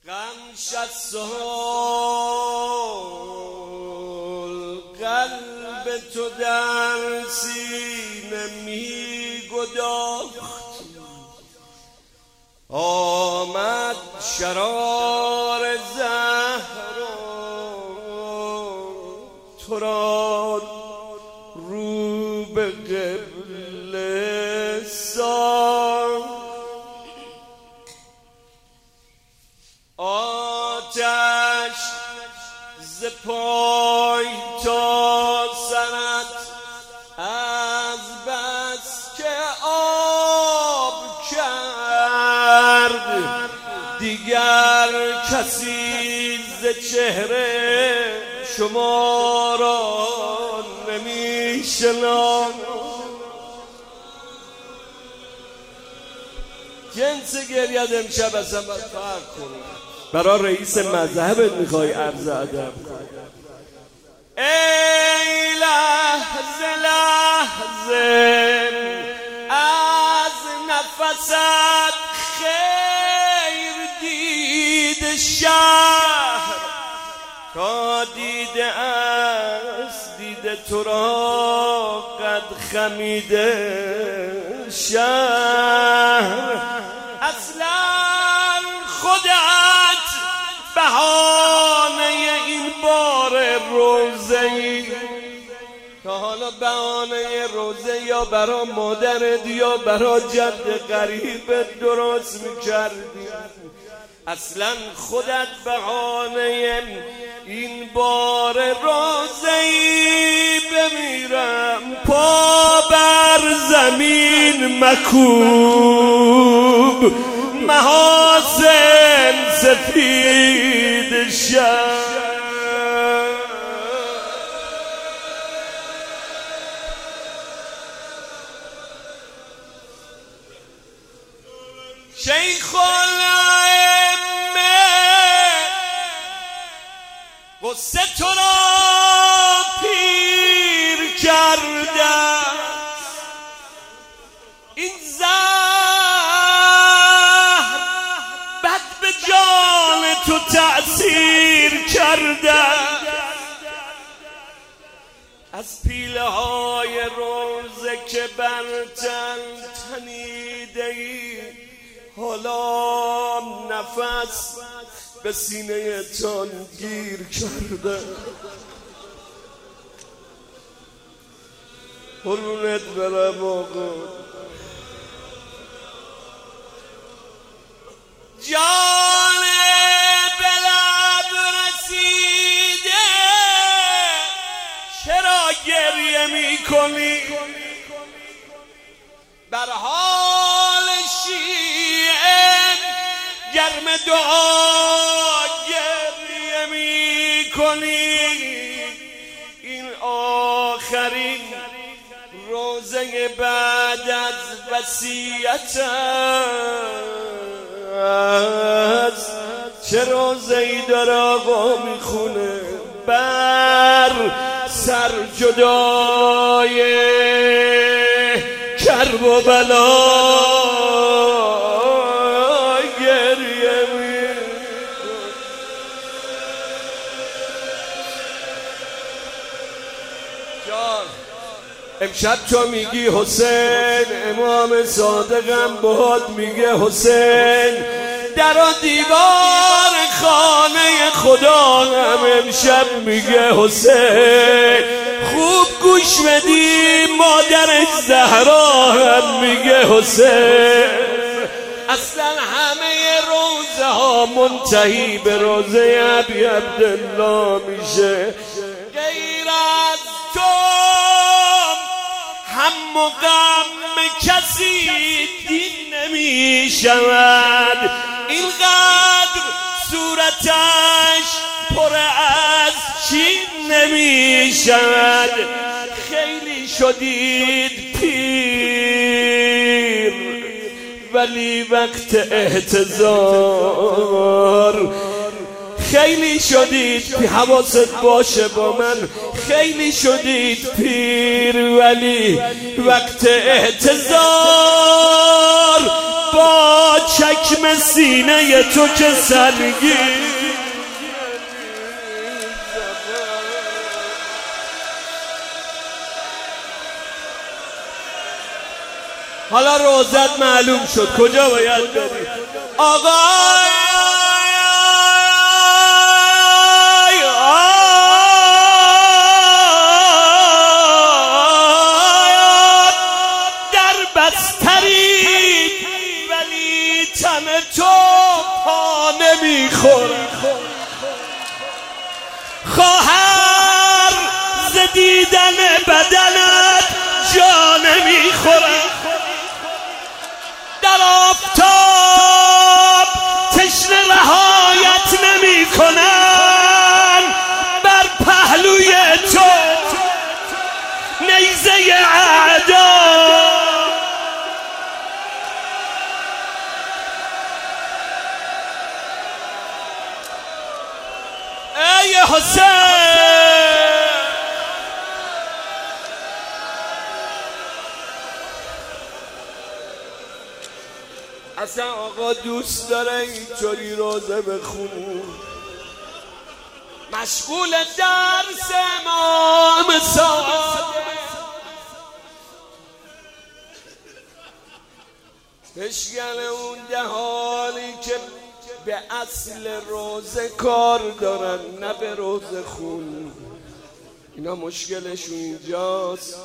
غم 60 سال قلب تو در سینه می گداخت، آمد شرار زهرا تو را رو به قبله ساخت. آتش ز پای تا سرت از بس که آب کرد، دیگر کسی ز چهره شما را نمی شناخت. جنس گریت امشب اصلا باید فرق کنی. برای رئیس مذهبت میخوای عرض ادب کنی. ای لحظه لحظه از نفست خیر دید شهر، تا دیده است دیده تو را قد خمیده شهر. اصلا خودت بهانه این بار روزه‌ای، تا حالا بهانه روزه یا برا مادرت یا برا جد قریبت درست میکردی. اصلا خودت بهانه این بار روزه‌ای، بمیرم پا بر زمین مکوب، محاسن سفید شد. شیخ الائمه غصه تو را پیر کرده، این زهر بد به جان تو تأثیر کرده. از پیله های روزه که بر تن تنیده ای، حالا نفس به سینه تان گیر کرده. قربونت برم آقا. جان به لب رسیده چرا گریه می کنی؟ بر حال شیعه گرم دعا گریه می کنی. این آخرین روزه بعد از وصیت است. چه روزه ای داره آقا میخونه؟ بر سر جدای کرب و بلا گریه میکنه. جان امشب تو میگی حسین، امام صادقم بهت میگه حسین. در و دیوار خانه خدا هم امشب میگه حسین. خوب گوش بدی مادر زهرا هم میگه حسین. اصلا همه روزه ها منتهی به روزه ابی عبدالله میشه. غیر از تو هم و غم کسی دین نمی شود. اینقدر صورتش پر از چین نمی شود. خیلی شدید پیر ولی وقت احتضار. خیلی شدید حواست باشه با من. خیلی شدید پیر ولی وقت احتضار با چکم سینه تو که سنگین. حالا روزت معلوم شد کجا باید بری. آقا در بستری ولی تن تو پا نمیخوره. خواهر ز دیدن بدنت جا نمیخوره. در آفتاب تشنه رهایت نمی کنن. بر پهلوی تو نیزه اعدا. ای حسین اصلا آقا دوست داره اینطوری روزه بخون، مشغول درس امام صادق، بشگل اون دهانی که به اصل روزه کار دارن نه به روزه خون. اینا مشکلشون اینجاست.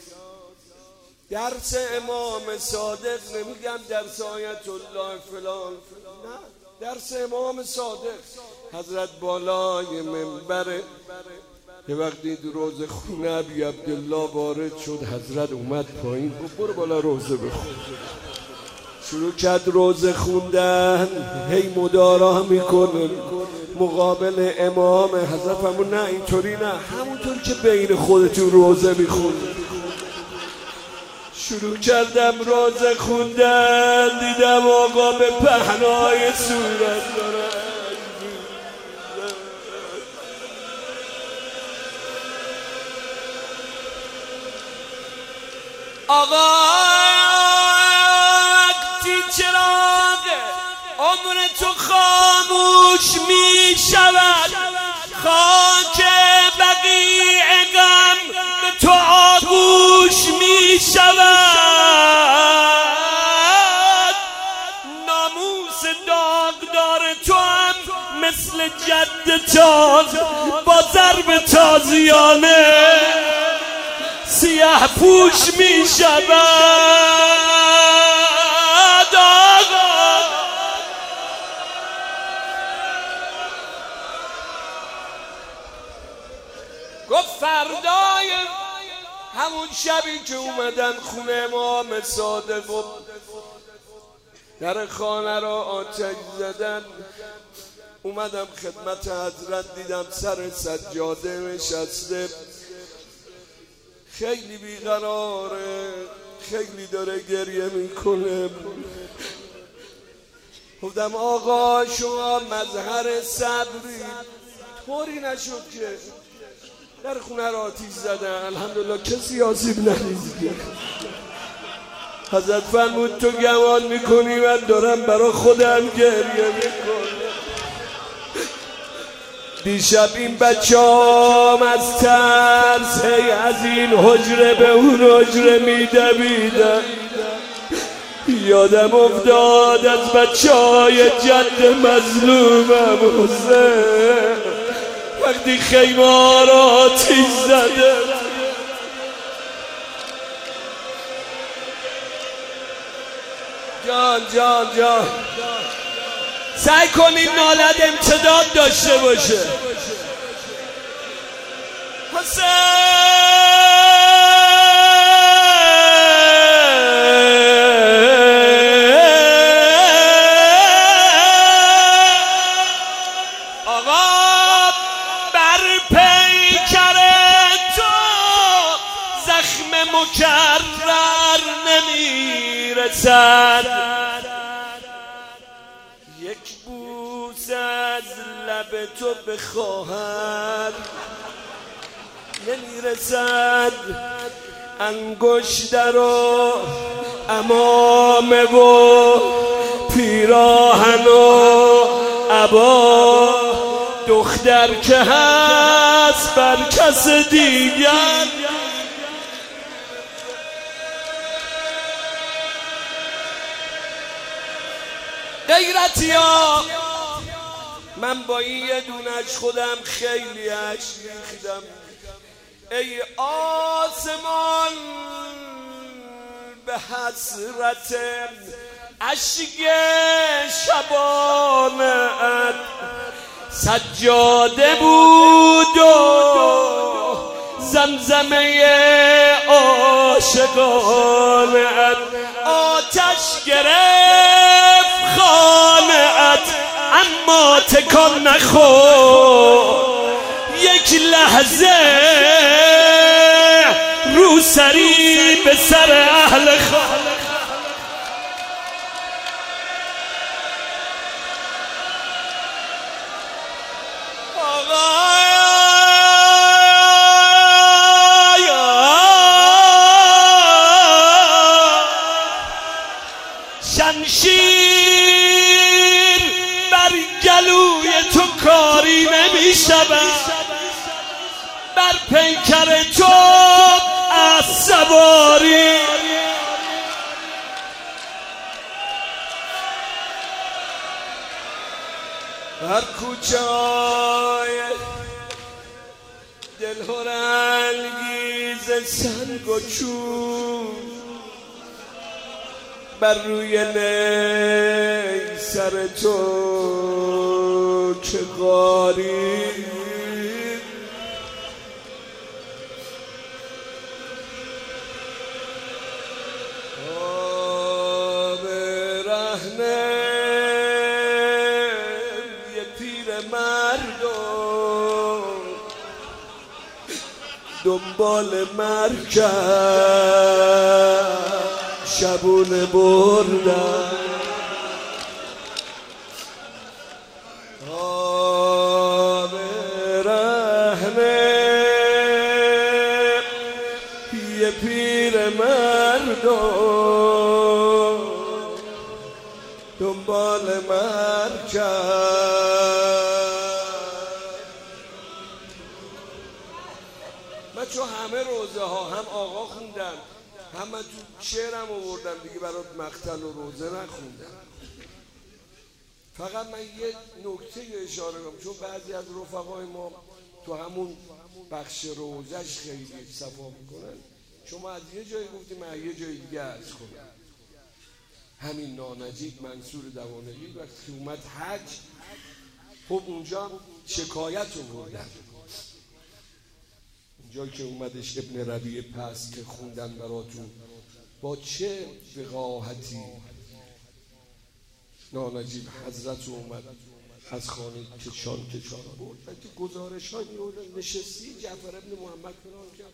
درس امام صادق، نمیگم درس آیت الله فلان، نه، درس امام صادق. حضرت بالای منبره یه وقتی روز خونه ابی عبدالله وارد شد، حضرت اومد پایین گفت برو بالا روزه بخون. شروع کرد روزه خوندن، هی مدارا میکنه مقابل امام. حضرت فرمود نه اینطوری نه، همونطور که بین خودتون روزه میخونید. شروع کردم روزه خوندن، دیدم آقا به پهنای صورت داره. آقا وقتی چراغ عمر تو خاموش می شود، خاک بقیع غم به تو آغوش می شود. ناموس داغدار تو هم مثل جد تاز با ضرب تازیانه سیاه پوش می شود. آقا گفت فردای همون شبی که اومدن خونه امام صادق و در خانه را آتش زدن، اومدم خدمت حضرت، دیدم سر سجاده نشسته، خیلی بیقراره، خیلی داره گریه میکنه. گفتم آقا شما مظهر صبری، طوری نشد که در خونه را آتیش زدن، الحمدلله کسی آسیب ندید. حضرت فرمود تو گمان میکنی من دارم برا خودم گریه میکنم. دیشب این بچه‌ام از ترس هی از این حجره به اون حجره میدویدن. یادم افتاد از بچه‌های جد مظلومم حسین وقتی خیمه را آتیش زده. جان سعی کنید نالت امتداد داشته باشه. حسین آقا بر پیکر تو زخم مکرر نمیرسد، یک بوس از لب تو به خواهر نمیرسد. انگشتر و امامه و پیراهن و عبا، دختر که هست بر کس دیگر. غیرتیا من با این یه دونش خودم خیلی اشک ریختم. ای آسمان به حسرت اشک شبانت، سجاده بود و زمزمه عاشقانت، آتش گرفت خانه‌ات اما تکان نخورد. یک لحظه روسری به سر اهل خانه. شمشیر بر گلوی تو کاری نمی شود، بر پیکر تو از سواری. هر کوچه های دل انگیز سنگ و چوب، بر روی نی سر تو که غاری. آب رهنه یه پیر مردم دنبال مرکب شبونه بردن. آب رهنه یه پیر مردم دنبال مرکب. من چون همه روزه ها هم آقا خوندم هم من تو شعرم آوردم دیگه، برات مقتل و روزه نخوندم. فقط من یه نکته اشاره کنم، چون بعضی از رفقای ما تو همون بخش روزش خیلی صفا میکنن. شما از یه جایی گفتیم من یه جای دیگه عرض کنم. همین نانجیب منصور دوانقی وقتی اومد حج، خب اونجا شکایت آوردن. جایی که اومدش ابن ربیع پس که خوندن براتون، با چه وقاحتی نانجیب حضرت اومد از خانه کشان برد. بلکه گزارش های میوردن، نشستی جعفر ابن محمد کنار کرد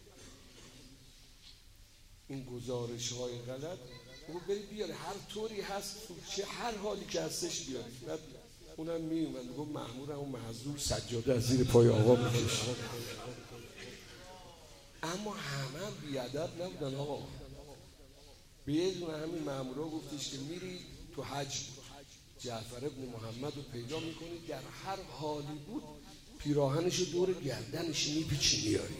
این گزارش های غلط. گفت برید بیاره هر طوری هست، چه هر حالی که هستش بیارید. بعد اونم میومد گفت مأمورم اون محضور سجاده از زیر پای آقا میکشه. اما همه بیادب نبودن آقا. به یه دونه همین مأمورا گفتش که میری تو حج بود، جعفر ابن محمد رو پیدا میکنی، در هر حالی بود پیراهنش رو دور گردنش میپیچی میاری.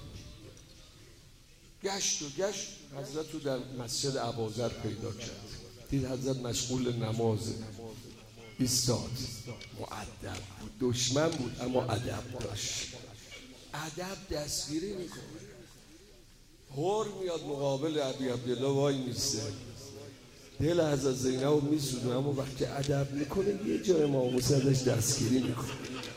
گشت حضرت رو در مسجد ابوذر پیدا کرد، دید حضرت مشغول نمازه، ایستاد، مؤدب بود، دشمن بود اما ادب داشت. ادب دستگیری میکنه. هور میاد مقابل ابی عبدالله وای میسته، دل از زینب میسوزه، اما وقتی ادب میکنه یه جای ناموس ازش دستگیری میکنه.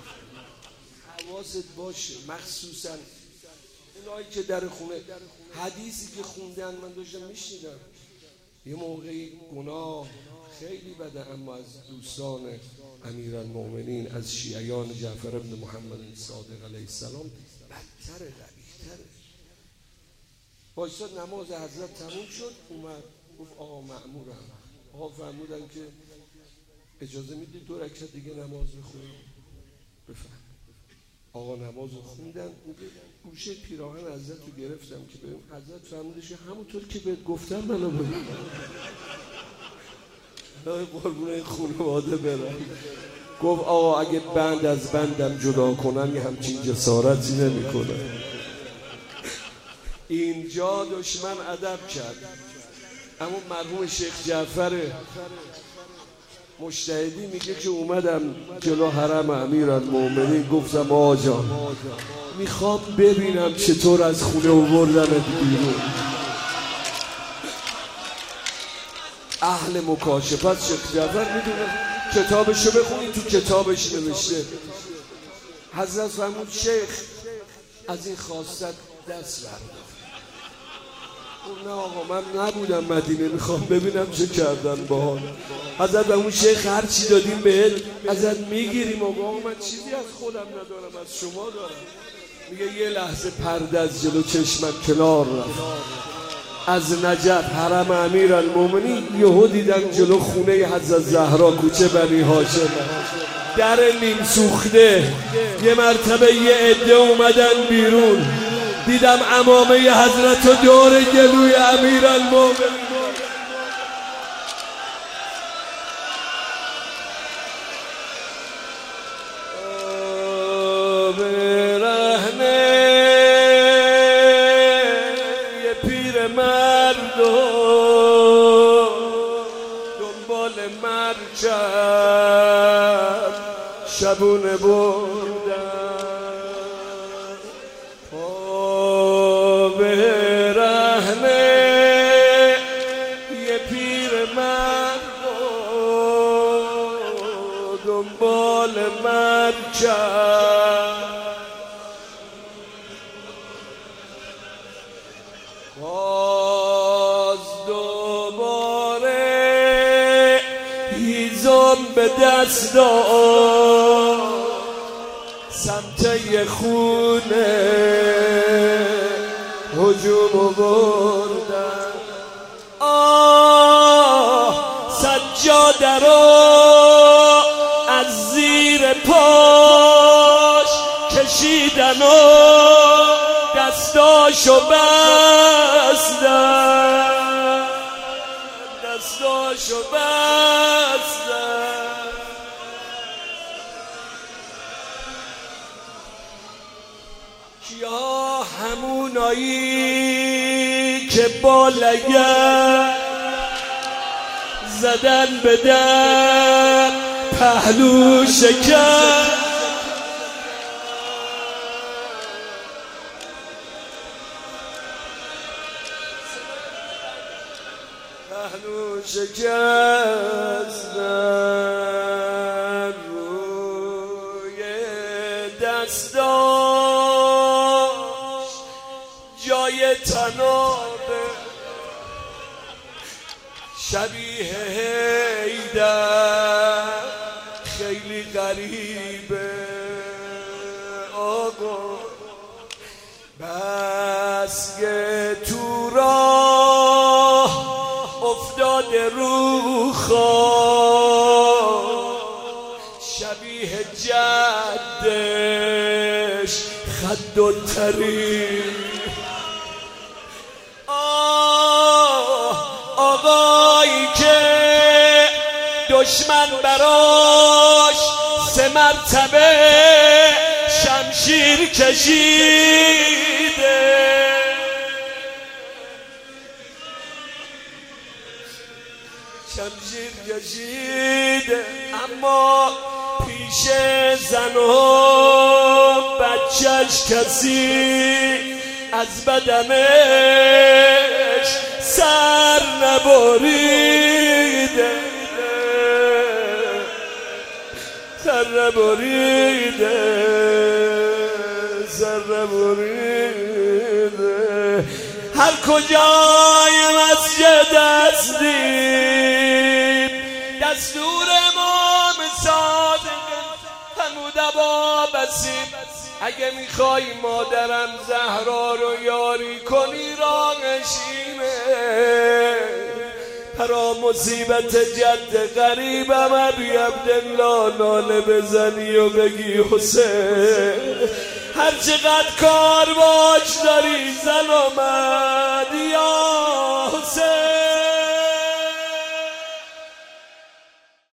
حواست باشه، مخصوصا اونایی که در خونه حدیثی که خوندن من داشتم میشنیدم، یه موقعی گناه خیلی بده، اما از دوستان امیرالمومنین از شیعیان جعفر ابن محمد صادق علیه السلام بدتره، قبیح‌تره. وایساد نماز حضرت تموم شد، اومد گفت آقا مأمورم. آقا فرمودن که اجازه میدید 2 رکعت دیگه نماز بخونیم؟ بفهم. آقا نماز رو خوندن، گوشه پیراهن حضرت رو گرفتم که ببین. حضرت فرمودش همونطور که بهت گفتم منو ببین. قربون این خانواده برم. گفت آقا اگه بند از بندم جدا کنن یه همچین جسارتی نمی کنن. اینجا دشمن ادب کرد. اما مرحوم شیخ جعفر مجتهدی میگه که اومدم جلو حرم امیرالمومنین گفتم آقا جان میخوام ببینم چطور از خونه آوردنت بیرون. اهل مکاشفت شیخ جعفر میدونه، کتابشو بخونید، تو کتابش نوشته حضرت فرمود شیخ از این خواست دست بردار. نه آقا من نبودم مدینه، میخوام ببینم چه کردن باحال. حضرت اون شیخ هر چی دادیم بهت ازت میگیریم. آقا من چیزی از خودم ندارم، از شما دارم. میگه یه لحظه پرده از جلو چشمم کنار رفت. از نجف حرم امیرالمومنین یهو دیدم جلو خونه حضرت زهرا کوچه بنی هاشم در نیم سوخته. یه مرتبه یه عده اومدن بیرون، دیدم عمامه حضرت و دور گلوی امیرالمومنین. برهنه یه پیر مرد و دنبال مرکب شبونه بردن. دنبال مرکب باز دوباره هیزم به دست داد سمت یه خونه هجوم بردن. سجاده رو از زیر پاش کشیدن و دستاشو بستن، دستاشو بستن. کیا همونایی که با لگد زدن به در پهلو شکن، پهلو شکستن روی دستاش جای تنابه شبیه حیدر خیلی غریبه. آقا بس که تو راه افتاده رو خواه شبیه جدش خد و تری. آقایی که دشمن براش 3 مرتبه شمشیر کشیده، شمشیر کشیده، اما پیش زن و بچهش کسی از بدنش سر نبریده، سر نبریده، سر نبریده. هر کجای مسجد هستیم دستور امام صادق فرمود ابا بسیم اگه میخوای مادرم زهرا رو یاری کنی راهشینه، پرا مصیبت جد غریبم ابی عبدالله ناله بزنی و بگی حسین هر چقدر کار باش داری زن اومد یا حسین.